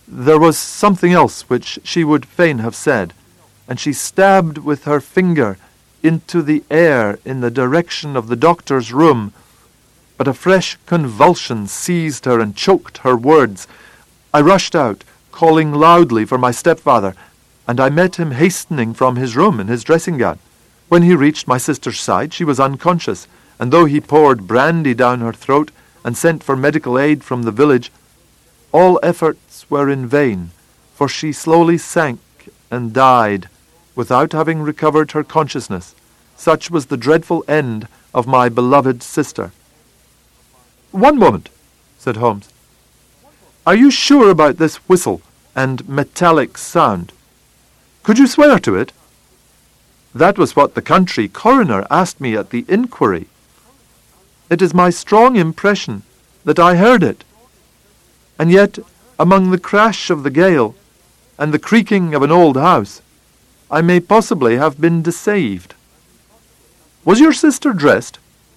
There was something else which she would fain have said, and she stabbed with her finger into the air in the direction of the doctor's room, but a fresh convulsion seized her and choked her words. I rushed out, calling loudly for my stepfather, and I met him hastening from his room in his dressing-gown. When he reached my sister's side, she was unconscious, and though he poured brandy down her throat and sent for medical aid from the village, all efforts were in vain, for she slowly sank and died without having recovered her consciousness. Such was the dreadful end of my beloved sister. "One moment," said Holmes. "Are you sure about this whistle and metallic sound? Could you swear to it?" "That was what the country coroner asked me at the inquiry. It is my strong impression that I heard it. And yet, among the crash of the gale and the creaking of an old house, I may possibly have been deceived." "Was your sister dressed?"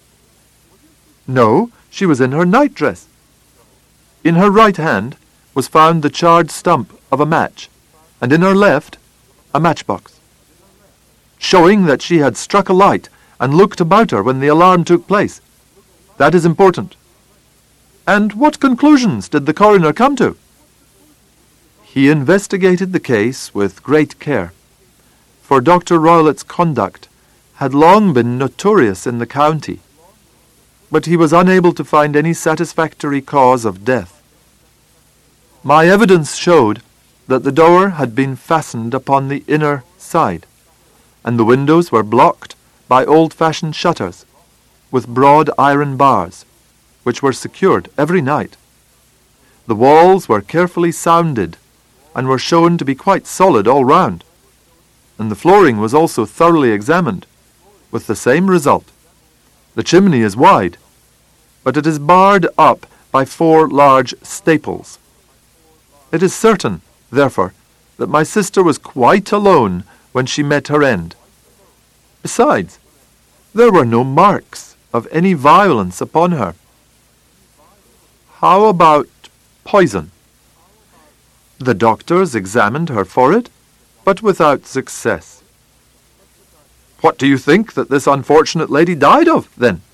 "No, she was in her nightdress. In her right hand was found the charred stump of a match, and in her left a matchbox, showing that she had struck a light and looked about her when the alarm took place. That is important." "And what conclusions did the coroner come to?" "He investigated the case with great care, for Dr. Rowlett's conduct had long been notorious in the county, but he was unable to find any satisfactory cause of death. My evidence showed that the door had been fastened upon the inner side, and the windows were blocked by old-fashioned shutters with broad iron bars, which were secured every night. The walls were carefully sounded and were shown to be quite solid all round, and the flooring was also thoroughly examined, with the same result. The chimney is wide, but it is barred up by 4 large staples. It is certain, therefore, that my sister was quite alone when she met her end. Besides, there were no marks of any violence upon her." "How about poison?" "The doctors examined her for it, but without success." "What do you think that this unfortunate lady died of, then?"